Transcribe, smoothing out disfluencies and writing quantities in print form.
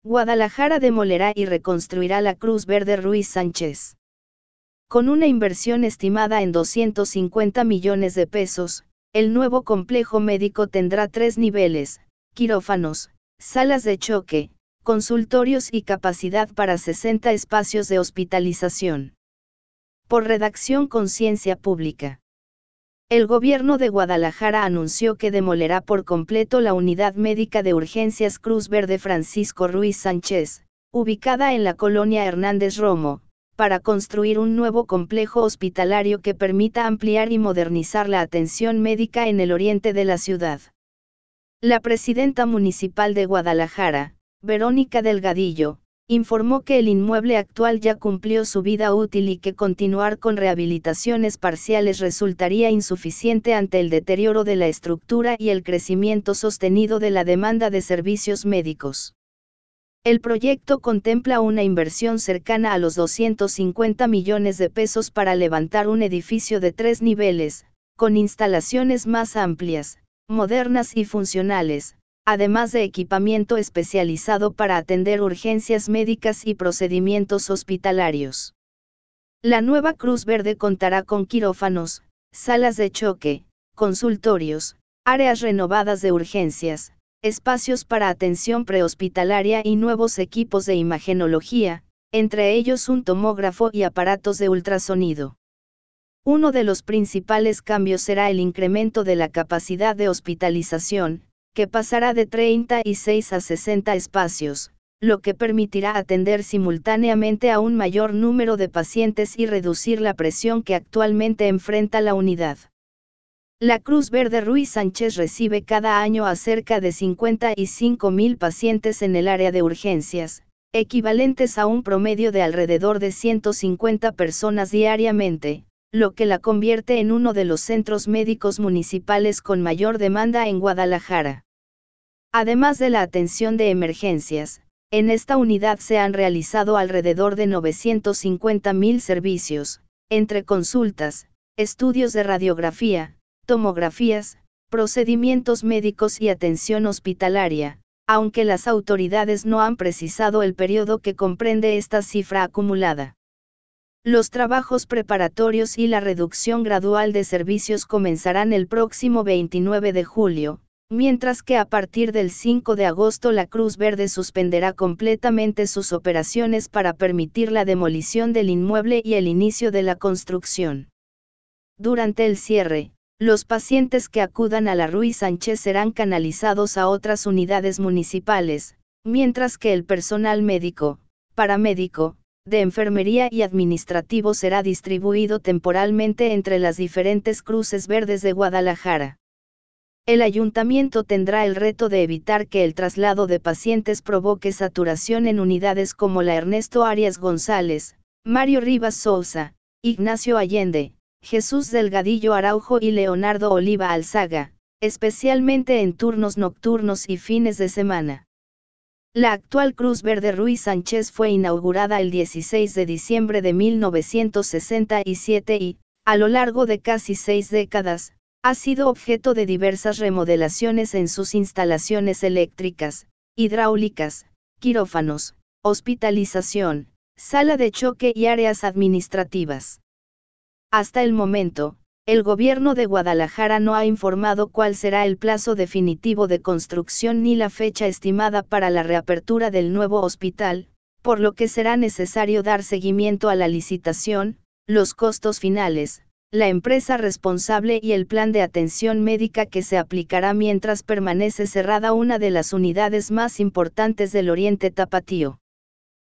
Guadalajara demolerá y reconstruirá la Cruz Verde Ruiz Sánchez. Con una inversión estimada en 250 millones de pesos, el nuevo complejo médico tendrá 3 niveles, quirófanos, salas de choque, consultorios y capacidad para 60 espacios de hospitalización. Por redacción Conciencia Pública. El gobierno de Guadalajara anunció que demolerá por completo la unidad médica de urgencias Cruz Verde Francisco Ruiz Sánchez, ubicada en la colonia Hernández Romo, para construir un nuevo complejo hospitalario que permita ampliar y modernizar la atención médica en el oriente de la ciudad. La presidenta municipal de Guadalajara, Verónica Delgadillo, informó que el inmueble actual ya cumplió su vida útil y que continuar con rehabilitaciones parciales resultaría insuficiente ante el deterioro de la estructura y el crecimiento sostenido de la demanda de servicios médicos. El proyecto contempla una inversión cercana a los 250 millones de pesos para levantar un edificio de 3 niveles, con instalaciones más amplias, modernas y funcionales, además de equipamiento especializado para atender urgencias médicas y procedimientos hospitalarios. La nueva Cruz Verde contará con quirófanos, salas de choque, consultorios, áreas renovadas de urgencias, espacios para atención prehospitalaria y nuevos equipos de imagenología, entre ellos un tomógrafo y aparatos de ultrasonido. Uno de los principales cambios será el incremento de la capacidad de hospitalización, que pasará de 36 a 60 espacios, lo que permitirá atender simultáneamente a un mayor número de pacientes y reducir la presión que actualmente enfrenta la unidad. La Cruz Verde Ruiz Sánchez recibe cada año a cerca de 55.000 pacientes en el área de urgencias, equivalentes a un promedio de alrededor de 150 personas diariamente, lo que la convierte en uno de los centros médicos municipales con mayor demanda en Guadalajara. Además de la atención de emergencias, en esta unidad se han realizado alrededor de 950.000 servicios, entre consultas, estudios de radiografía, tomografías, procedimientos médicos y atención hospitalaria, aunque las autoridades no han precisado el periodo que comprende esta cifra acumulada. Los trabajos preparatorios y la reducción gradual de servicios comenzarán el próximo 29 de julio, mientras que a partir del 5 de agosto la Cruz Verde suspenderá completamente sus operaciones para permitir la demolición del inmueble y el inicio de la construcción. Durante el cierre, los pacientes que acudan a la Ruiz Sánchez serán canalizados a otras unidades municipales, mientras que el personal médico, paramédico, de enfermería y administrativo será distribuido temporalmente entre las diferentes cruces verdes de Guadalajara. El ayuntamiento tendrá el reto de evitar que el traslado de pacientes provoque saturación en unidades como la Ernesto Arias González, Mario Rivas Sousa, Ignacio Allende, Jesús Delgadillo Araujo y Leonardo Oliva Alzaga, especialmente en turnos nocturnos y fines de semana. La actual Cruz Verde Ruiz Sánchez fue inaugurada el 16 de diciembre de 1967 y, a lo largo de casi 6 décadas, ha sido objeto de diversas remodelaciones en sus instalaciones eléctricas, hidráulicas, quirófanos, hospitalización, sala de choque y áreas administrativas. Hasta el momento, el gobierno de Guadalajara no ha informado cuál será el plazo definitivo de construcción ni la fecha estimada para la reapertura del nuevo hospital, por lo que será necesario dar seguimiento a la licitación, los costos finales, la empresa responsable y el plan de atención médica que se aplicará mientras permanece cerrada una de las unidades más importantes del Oriente Tapatío.